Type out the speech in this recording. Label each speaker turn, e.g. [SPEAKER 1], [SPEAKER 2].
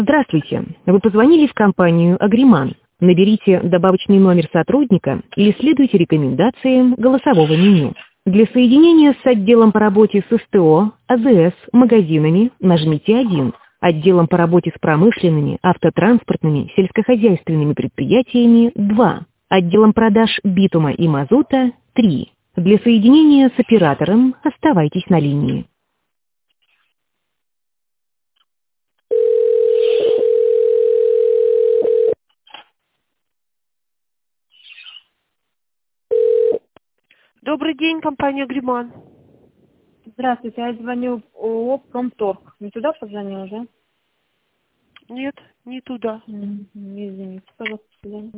[SPEAKER 1] Здравствуйте. Вы позвонили в компанию «Агриман». Наберите добавочный номер сотрудника или следуйте рекомендациям голосового меню. Для соединения с отделом по работе с СТО, АЗС, магазинами нажмите 1. Отделом по работе с промышленными, автотранспортными, сельскохозяйственными предприятиями 2. Отделом продаж битума и мазута 3. Для соединения с оператором оставайтесь на линии. Добрый день, компания «Агриман».
[SPEAKER 2] Здравствуйте, я звоню в ООО «Промторг». Не туда позвонила, да?
[SPEAKER 1] Нет, не туда.
[SPEAKER 2] Извините, пожалуйста, до свидания.